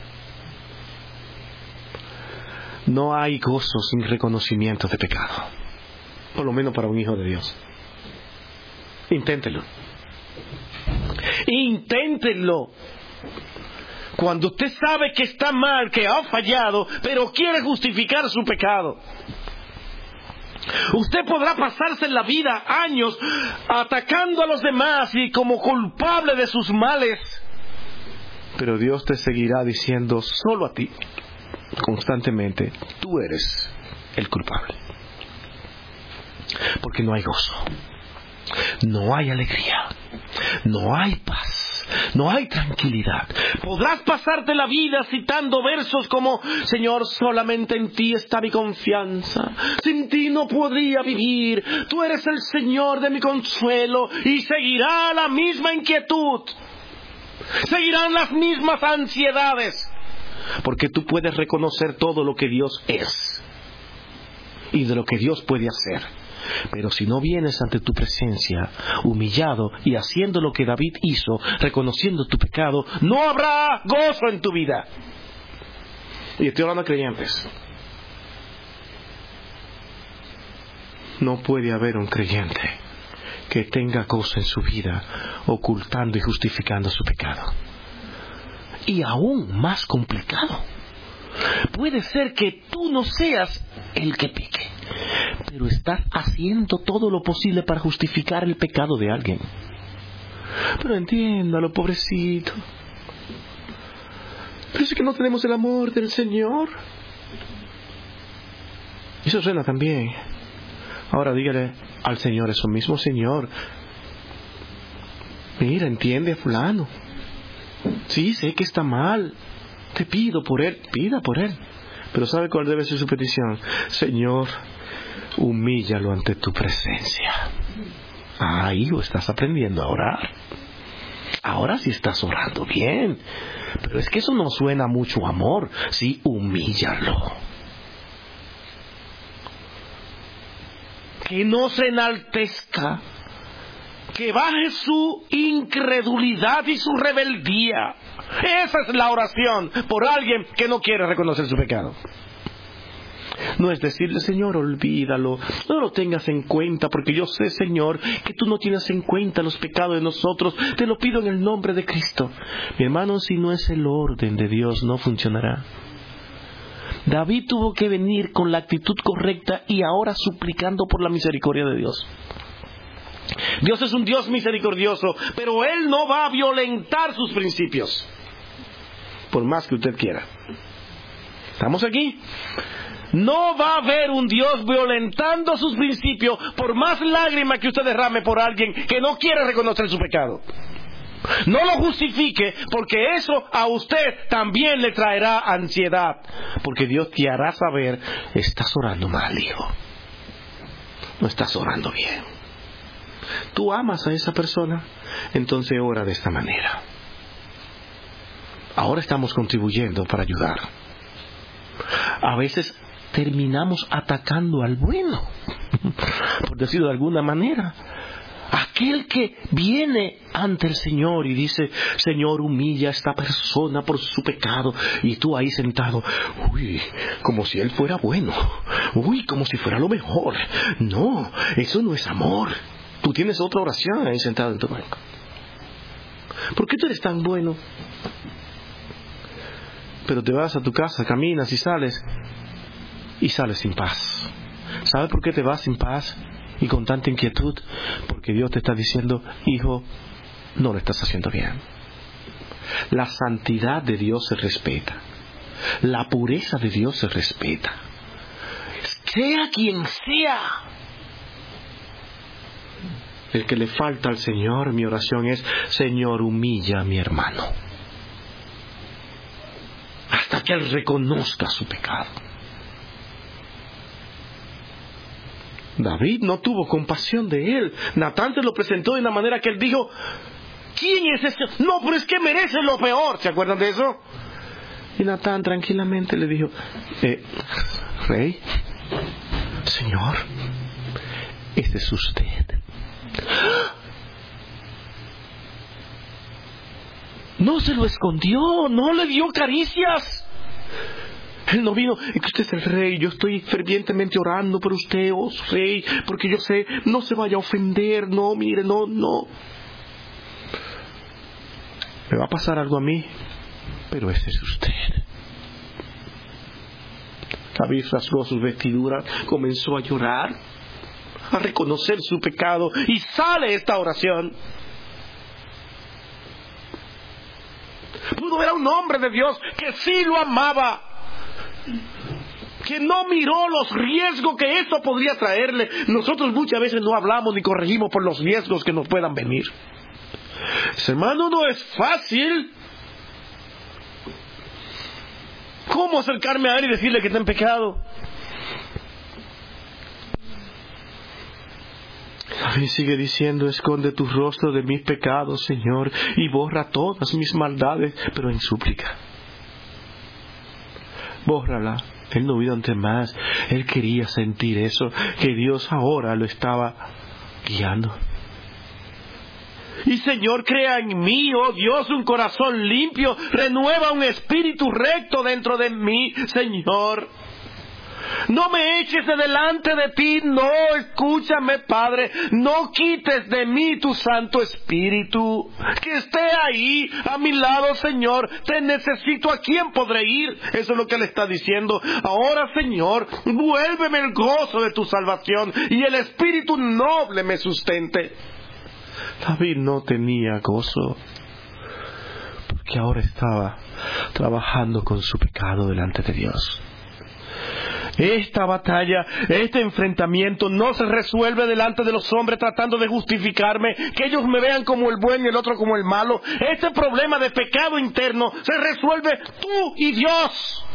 No hay gozo sin reconocimiento de pecado, por lo menos para un hijo de Dios. Inténtelo. Inténtelo. Cuando usted sabe que está mal, que ha fallado, pero quiere justificar su pecado, usted podrá pasarse en la vida años atacando a los demás y como culpable de sus males, pero Dios te seguirá diciendo solo a ti, constantemente, tú eres el culpable. Porque no hay gozo, no hay alegría, no hay paz, no hay tranquilidad. Podrás pasarte la vida citando versos como, Señor, solamente en ti está mi confianza, sin ti no podría vivir, tú eres el Señor de mi consuelo, y seguirá la misma inquietud. Seguirán las mismas ansiedades, porque tú puedes reconocer todo lo que Dios es. y de lo que Dios puede hacer. Pero si no vienes ante tu presencia, humillado y haciendo lo que David hizo, reconociendo tu pecado, no habrá gozo en tu vida. Y estoy hablando a creyentes. No puede haber un creyente que tenga gozo en su vida, ocultando y justificando su pecado. Y aún más complicado, puede ser que tú no seas el que peque, pero estás haciendo todo lo posible para justificar el pecado de alguien. Pero entiéndalo, pobrecito. Pero es que no tenemos el amor del Señor. Eso suena también. Ahora dígale al Señor, eso mismo, Señor, mira, entiende a fulano. Sí, sé que está mal. Te pido por él, pida por él. Pero ¿sabe cuál debe ser su petición? Señor, humíllalo ante tu presencia. Ah, hijo, estás aprendiendo a orar. Ahora sí estás orando bien. Pero es que eso no suena mucho amor. Sí, humíllalo. Que no se enaltezca. Que baje su incredulidad y su rebeldía. Esa es la oración por alguien que no quiere reconocer su pecado. No es decirle, Señor, olvídalo, no lo tengas en cuenta, porque yo sé, Señor, que tú no tienes en cuenta los pecados de nosotros. Te lo pido en el nombre de Cristo. Mi hermano, si no es el orden de Dios, no funcionará. David tuvo que venir con la actitud correcta y ahora suplicando por la misericordia de Dios. Dios es un Dios misericordioso, pero Él no va a violentar sus principios, por más que usted quiera. ¿Estamos aquí? No va a haber un Dios violentando sus principios por más lágrimas que usted derrame por alguien que no quiere reconocer su pecado. No lo justifique, porque eso a usted también le traerá ansiedad, porque Dios te hará saber, estás orando mal, hijo. No estás orando bien. Tú amas a esa persona, entonces ora de esta manera. Ahora estamos contribuyendo para ayudar. A veces terminamos atacando al bueno, por decirlo de alguna manera. Aquel que viene ante el Señor y dice, Señor, humilla a esta persona por su pecado. Y tú ahí sentado, uy, como si él fuera bueno. Uy, como si fuera lo mejor. No, eso no es amor. Tú tienes otra oración ahí sentado en tu banco. ¿Por qué tú eres tan bueno? Pero te vas a tu casa, caminas y sales, y sales sin paz. ¿Sabes por qué te vas sin paz y con tanta inquietud? Porque Dios te está diciendo, hijo, no lo estás haciendo bien. La santidad de Dios se respeta. La pureza de Dios se respeta. Sea quien sea el que le falta al Señor, mi oración es, Señor, humilla a mi hermano hasta que él reconozca su pecado. David no tuvo compasión de él. Natán se lo presentó de una manera que él dijo, ¿quién es este? No, pero es que merece lo peor. ¿Se acuerdan de eso? Y Natán tranquilamente le dijo, eh, Rey, Señor, ese es usted. No se lo escondió, no le dio caricias. Él no vino, es que usted es el rey, yo estoy fervientemente orando por usted, oh rey, porque yo sé, no se vaya a ofender, no, mire, no, no. Me va a pasar algo a mí, pero ese es usted. David rasgó sus vestiduras, comenzó a llorar, a reconocer su pecado, y sale esta oración. Pudo ver a un hombre de Dios que sí lo amaba, que no miró los riesgos que esto podría traerle. Nosotros muchas veces no hablamos ni corregimos por los riesgos que nos puedan venir. Ese hermano, no es fácil. ¿Cómo acercarme a él y decirle que está en pecado? David sigue diciendo, esconde tu rostro de mis pecados, Señor, y borra todas mis maldades, pero en súplica. bórrala. Él no vio ante más. Él quería sentir eso, que Dios ahora lo estaba guiando. Y Señor, crea en mí, oh Dios, un corazón limpio, renueva un espíritu recto dentro de mí, Señor. No me eches de delante de ti, no, escúchame, Padre, no quites de mí tu Santo Espíritu, que esté ahí a mi lado, Señor, te necesito, ¿a quién podré ir? Eso es lo que le está diciendo. Ahora, Señor, vuélveme el gozo de tu salvación y el espíritu noble me sustente. David no tenía gozo, porque ahora estaba trabajando con su pecado delante de Dios. Esta batalla, este enfrentamiento no se resuelve delante de los hombres tratando de justificarme, que ellos me vean como el bueno y el otro como el malo. Este problema de pecado interno se resuelve tú y Dios.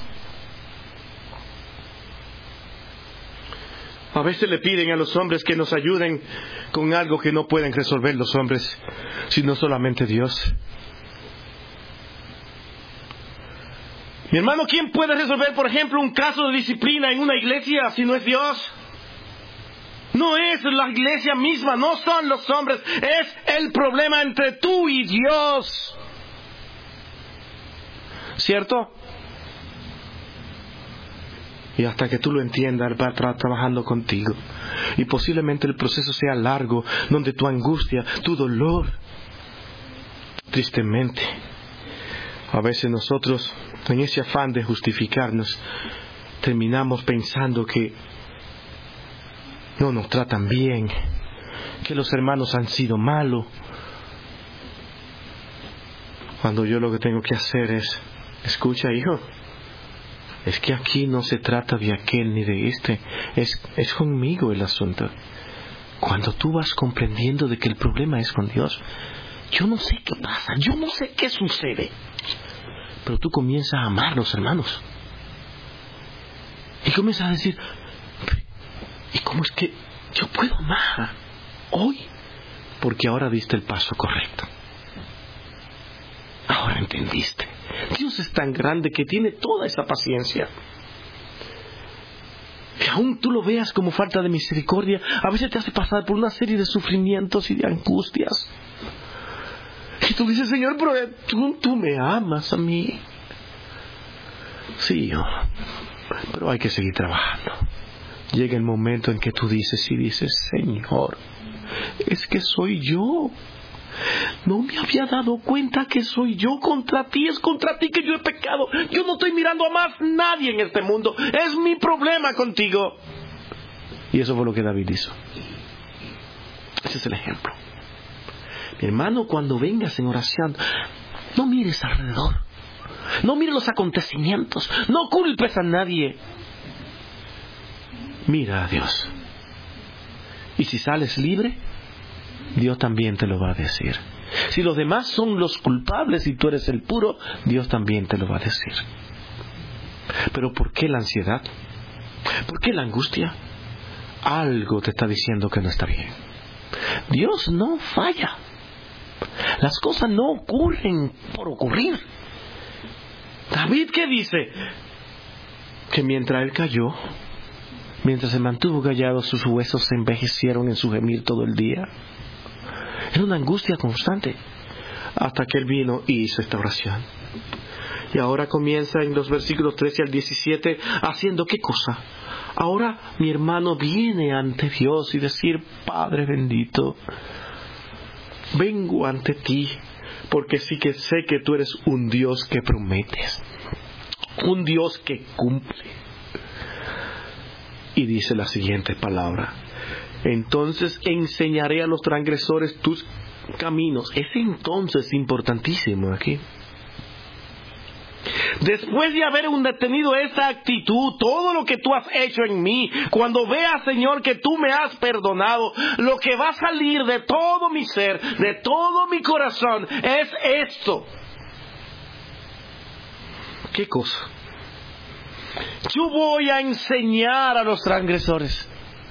A veces le piden a los hombres que nos ayuden con algo que no pueden resolver los hombres, sino solamente Dios. Mi hermano, ¿quién puede resolver, por ejemplo, un caso de disciplina en una iglesia si no es Dios? No es la iglesia misma, no son los hombres, es el problema entre tú y Dios. ¿Cierto? Y hasta que tú lo entiendas, va a estar trabajando contigo. Y posiblemente el proceso sea largo, donde tu angustia, tu dolor, tristemente, a veces nosotros, en ese afán de justificarnos, terminamos pensando que no nos tratan bien, que los hermanos han sido malos, cuando yo lo que tengo que hacer es, escucha, hijo, es que aquí no se trata de aquel ni de este, es, es conmigo el asunto. Cuando tú vas comprendiendo de que el problema es con Dios, yo no sé qué pasa, yo no sé qué sucede, pero tú comienzas a amar a los hermanos. Y comienzas a decir, ¿y cómo es que yo puedo amar hoy? Porque ahora diste el paso correcto. Ahora entendiste. Dios es tan grande que tiene toda esa paciencia. Que aún tú lo veas como falta de misericordia, a veces te hace pasar por una serie de sufrimientos y de angustias. Y tú dices, Señor, pero tú, tú me amas a mí. Sí, yo. Pero hay que seguir trabajando. Llega el momento en que tú dices y dices, Señor, es que soy yo. No me había dado cuenta que soy yo contra ti. Es contra ti que yo he pecado. Yo no estoy mirando a más nadie en este mundo. Es mi problema contigo. Y eso fue lo que David hizo. Ese es el ejemplo. Mi hermano, cuando vengas en oración, no mires alrededor. No mires los acontecimientos. No culpes a nadie. Mira a Dios. Y si sales libre, Dios también te lo va a decir. Si los demás son los culpables y tú eres el puro, Dios también te lo va a decir. Pero ¿por qué la ansiedad? ¿Por qué la angustia? Algo te está diciendo que no está bien. Dios no falla. Las cosas no ocurren por ocurrir. David, ¿qué dice? Que mientras él cayó, mientras se mantuvo callado, sus huesos se envejecieron en su gemir todo el día. Era una angustia constante, hasta que él vino y hizo esta oración. Y ahora comienza en los versículos trece al diecisiete, haciendo ¿qué cosa? Ahora mi hermano viene ante Dios y decir, Padre bendito, vengo ante ti, porque sí que sé que tú eres un Dios que prometes, un Dios que cumple. Y dice la siguiente palabra: entonces enseñaré a los transgresores tus caminos. Ese entonces importantísimo aquí. Después de haber detenido esa actitud, todo lo que tú has hecho en mí, cuando veas, Señor, que tú me has perdonado, lo que va a salir de todo mi ser, de todo mi corazón, es esto. ¿Qué cosa? Yo voy a enseñar a los transgresores.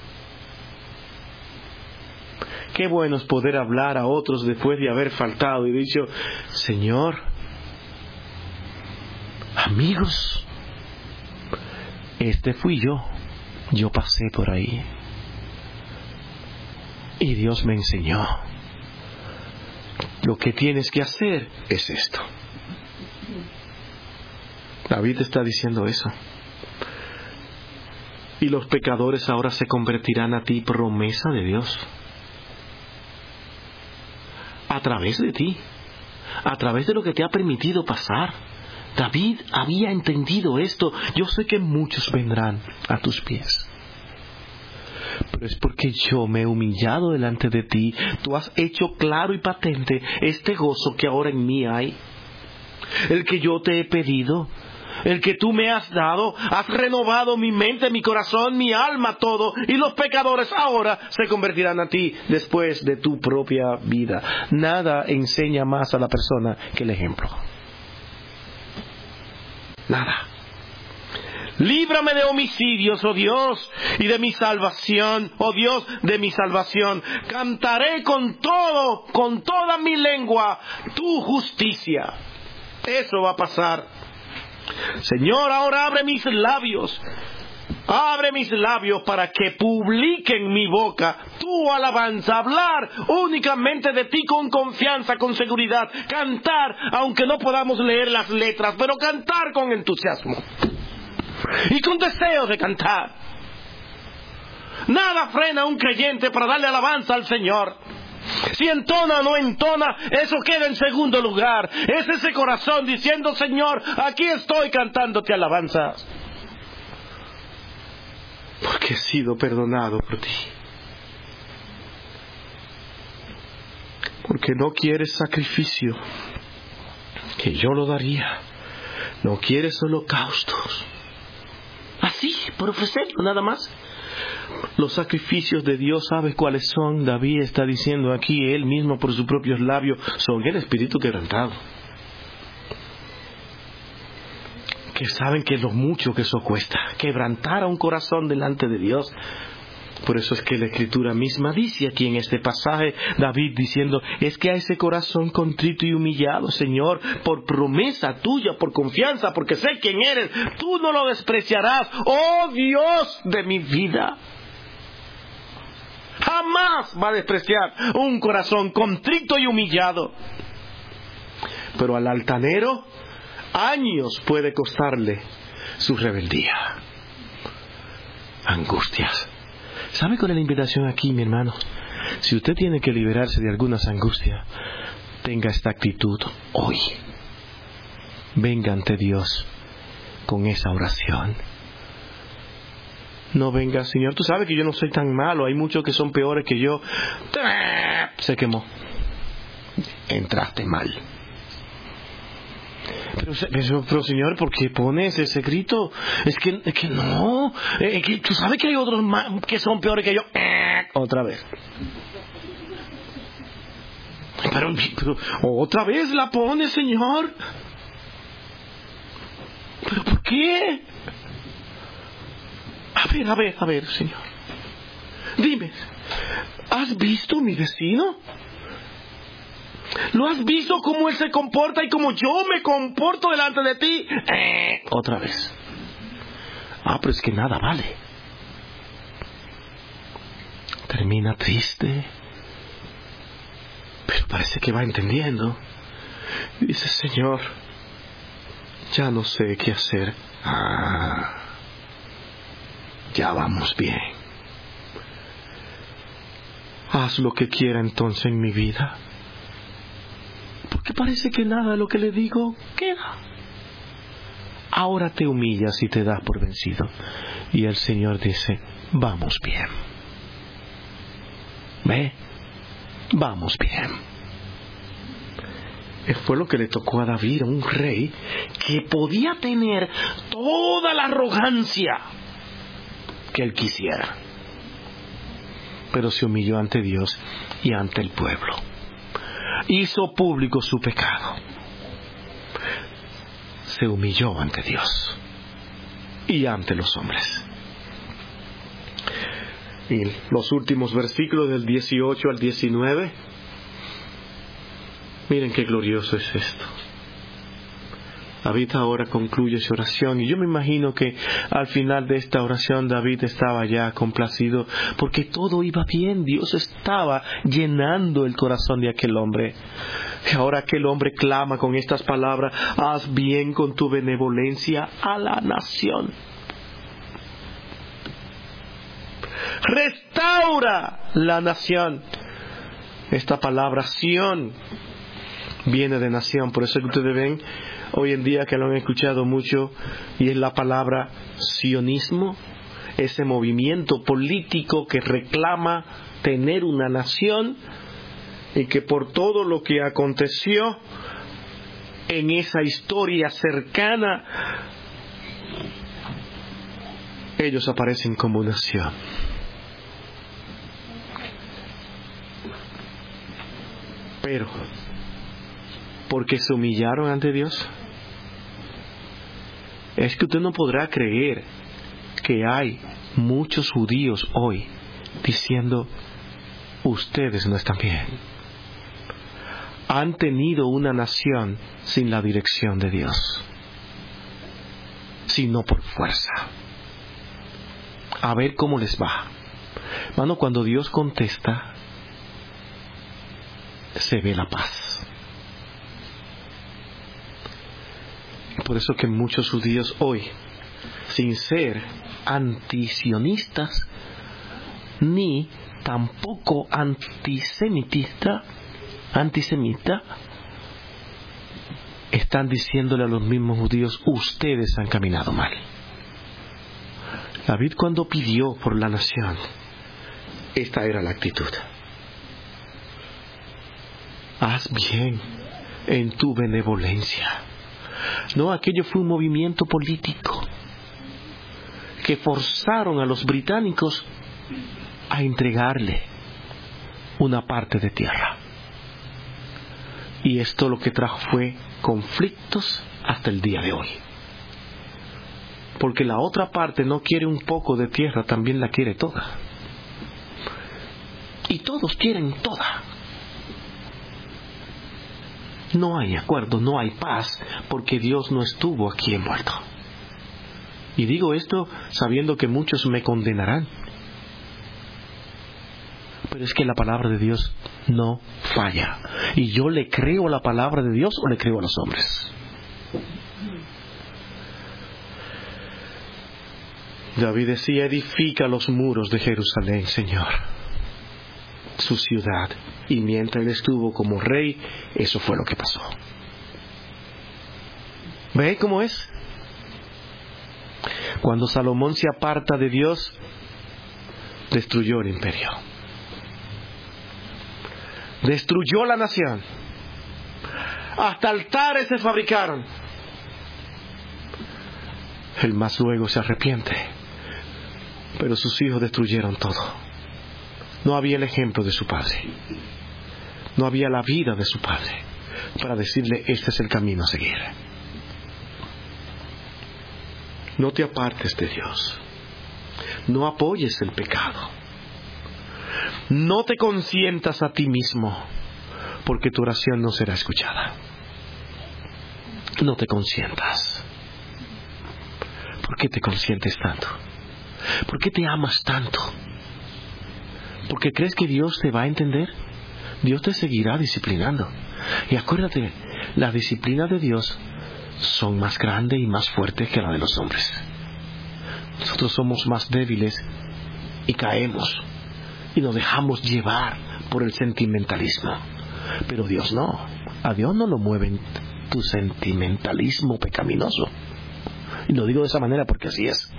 Qué bueno es poder hablar a otros después de haber faltado y dicho, Señor, amigos, este fui yo. Yo pasé por ahí. Y Dios me enseñó. Lo que tienes que hacer es esto. David está diciendo eso. Y los pecadores ahora se convertirán a ti, promesa de Dios. A través de ti. A través de lo que te ha permitido pasar. David había entendido esto. Yo sé que muchos vendrán a tus pies. Pero es porque yo me he humillado delante de ti. Tú has hecho claro y patente este gozo que ahora en mí hay. El que yo te he pedido. El que tú me has dado. Has renovado mi mente, mi corazón, mi alma, todo. Y los pecadores ahora se convertirán a ti después de tu propia vida. Nada enseña más a la persona que el ejemplo. Nada. Líbrame de homicidios, oh Dios, y de mi salvación, oh Dios, de mi salvación. Cantaré con todo, con toda mi lengua, tu justicia. Eso va a pasar. Señor, ahora abre mis labios. Abre mis labios para que publiquen mi boca tu alabanza. Hablar únicamente de ti con confianza, con seguridad. Cantar, aunque no podamos leer las letras, pero cantar con entusiasmo. Y con deseo de cantar. Nada frena a un creyente para darle alabanza al Señor. Si entona o no entona, eso queda en segundo lugar. Es ese corazón diciendo: Señor, aquí estoy cantándote alabanzas. Porque he sido perdonado por ti. Porque no quieres sacrificio, que yo lo daría. No quieres holocaustos. Así, por ofrecerlo, nada más. Los sacrificios de Dios, ¿sabes cuáles son? David está diciendo aquí, él mismo por sus propios labios, son el espíritu quebrantado. Que saben que lo mucho que eso cuesta, quebrantar a un corazón delante de Dios. Por eso es que la Escritura misma dice aquí en este pasaje, David diciendo, es que a ese corazón contrito y humillado, Señor, por promesa tuya, por confianza, porque sé quién eres, tú no lo despreciarás, oh Dios de mi vida. Jamás va a despreciar un corazón contrito y humillado. Pero al altanero, años puede costarle su rebeldía. Angustias. ¿Sabe cuál es la invitación aquí, mi hermano? Si usted tiene que liberarse de algunas angustias, tenga esta actitud hoy. Venga ante Dios con esa oración. No venga, Señor, tú sabes que yo no soy tan malo, hay muchos que son peores que yo. Se quemó. Entraste mal. Pero, pero, pero Señor, ¿por qué pones ese grito? Es que, es que no, es que tú sabes que hay otros más, que son peores que yo. Otra vez. Pero, pero otra vez la pones, Señor. ¿Pero por qué? A ver, a ver, a ver, Señor. Dime, ¿has visto mi vecino? ¿Lo has visto cómo él se comporta y cómo yo me comporto delante de ti? Eh, otra vez. Ah, pero es que nada vale. Termina triste. Pero parece que va entendiendo. Dice, Señor, ya no sé qué hacer. Ah, ya vamos bien. Haz lo que quiera entonces en mi vida. Porque parece que nada de lo que le digo queda. Ahora te humillas y te das por vencido. Y el Señor dice, vamos bien. ¿Ve? Vamos bien. Fue lo que le tocó a David, un rey que podía tener toda la arrogancia que él quisiera. Pero se humilló ante Dios y ante el pueblo. Hizo público su pecado. Se humilló ante Dios y ante los hombres. Y los últimos versículos del dieciocho al diecinueve. Miren qué glorioso es esto. David ahora concluye su oración, y yo me imagino que al final de esta oración David estaba ya complacido, porque todo iba bien. Dios estaba llenando el corazón de aquel hombre. Y ahora aquel hombre clama con estas palabras: haz bien con tu benevolencia a la nación. Restaura la nación. Esta palabra Sión viene de nación, por eso que ustedes ven hoy en día que lo han escuchado mucho, y es la palabra sionismo, ese movimiento político que reclama tener una nación, y que por todo lo que aconteció en esa historia cercana, ellos aparecen como nación. Pero, porque se humillaron ante Dios, es que usted no podrá creer que hay muchos judíos hoy diciendo: ustedes no están bien. Han tenido una nación sin la dirección de Dios, sino por fuerza. A ver cómo les va. Hermano, cuando Dios contesta, se ve la paz. Por eso que muchos judíos hoy, sin ser antisionistas ni tampoco antisemitista, antisemita, están diciéndole a los mismos judíos: ustedes han caminado mal. David, cuando pidió por la nación, esta era la actitud: haz bien en tu benevolencia. No, aquello fue un movimiento político que forzaron a los británicos a entregarle una parte de tierra. Y esto lo que trajo fue conflictos hasta el día de hoy. Porque la otra parte no quiere un poco de tierra, también la quiere toda. Y todos quieren toda. No hay acuerdo, no hay paz, porque Dios no estuvo aquí envuelto. Y digo esto sabiendo que muchos me condenarán. Pero es que la palabra de Dios no falla. Y yo le creo a la palabra de Dios o le creo a los hombres. David decía: edifica los muros de Jerusalén, Señor, su ciudad. Y mientras él estuvo como rey, eso fue lo que pasó. ¿Ve cómo es? Cuando Salomón se aparta de Dios, destruyó el imperio, destruyó la nación, hasta altares se fabricaron. Él más luego se arrepiente, pero sus hijos destruyeron todo. No había el ejemplo de su padre, no había la vida de su padre para decirle: este es el camino a seguir. No te apartes de Dios, no apoyes el pecado, no te consientas a ti mismo, porque tu oración no será escuchada. No te consientas. ¿Por qué te consientes tanto? ¿Por qué te amas tanto? ¿Porque crees que Dios te va a entender? Dios te seguirá disciplinando. Y acuérdate, las disciplinas de Dios son más grandes y más fuertes que las de los hombres. Nosotros somos más débiles y caemos y nos dejamos llevar por el sentimentalismo. Pero Dios no. A Dios no lo mueve tu sentimentalismo pecaminoso. Y lo digo de esa manera porque así es.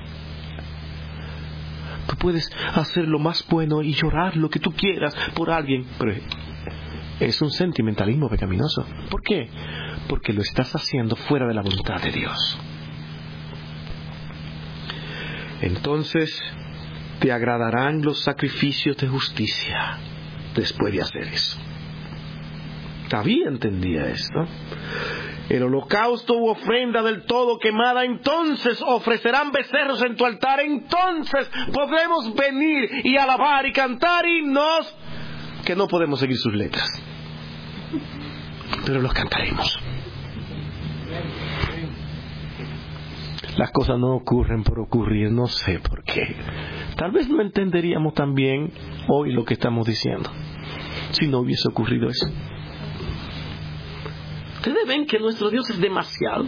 Tú puedes hacer lo más bueno y llorar lo que tú quieras por alguien, pero es un sentimentalismo pecaminoso. ¿Por qué? Porque lo estás haciendo fuera de la voluntad de Dios. Entonces te agradarán los sacrificios de justicia después de hacer eso. David entendía esto. El holocausto u ofrenda del todo quemada, entonces ofrecerán becerros en tu altar, entonces podremos venir y alabar y cantar himnos que no podemos seguir sus letras, pero los cantaremos. Las cosas no ocurren por ocurrir, no sé por qué. Tal vez no entenderíamos también hoy lo que estamos diciendo si no hubiese ocurrido eso. Ustedes ven que nuestro Dios es demasiado.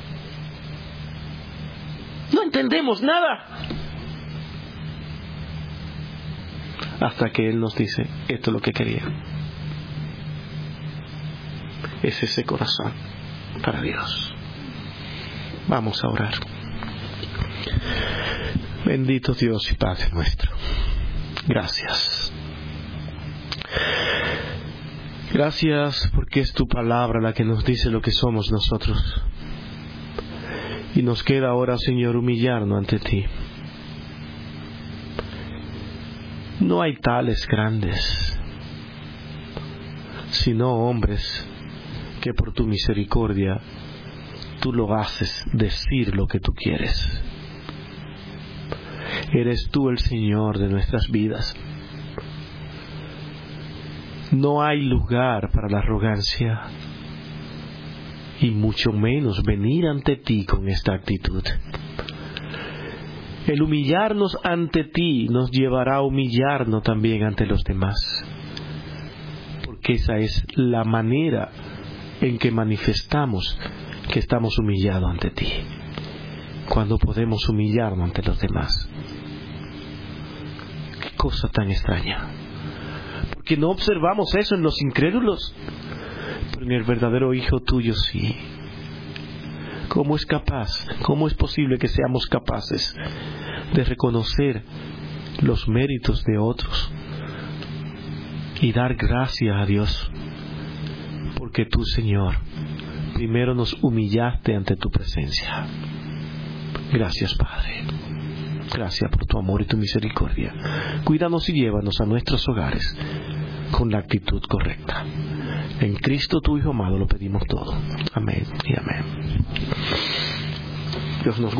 No entendemos nada. Hasta que Él nos dice, esto es lo que quería. Es ese corazón para Dios. Vamos a orar. Bendito Dios y Padre nuestro. Gracias. Gracias porque es tu palabra la que nos dice lo que somos nosotros. Y nos queda ahora, Señor, humillarnos ante ti. No hay tales grandes, sino hombres que por tu misericordia tú lo haces decir lo que tú quieres. Eres tú el Señor de nuestras vidas. No hay lugar para la arrogancia y mucho menos venir ante ti con esta actitud. El humillarnos ante ti nos llevará a humillarnos también ante los demás, porque esa es la manera en que manifestamos que estamos humillados ante ti, cuando podemos humillarnos ante los demás. Qué cosa tan extraña, porque no observamos eso en los incrédulos, pero en el verdadero Hijo tuyo sí. ¿Cómo es capaz, cómo es posible que seamos capaces de reconocer los méritos de otros y dar gracias a Dios? Porque tú, Señor, primero nos humillaste ante tu presencia. Gracias, Padre. Gracias por tu amor y tu misericordia. Cuídanos y llévanos a nuestros hogares con la actitud correcta. En Cristo tu Hijo amado lo pedimos todo. Amén y amén. Dios nos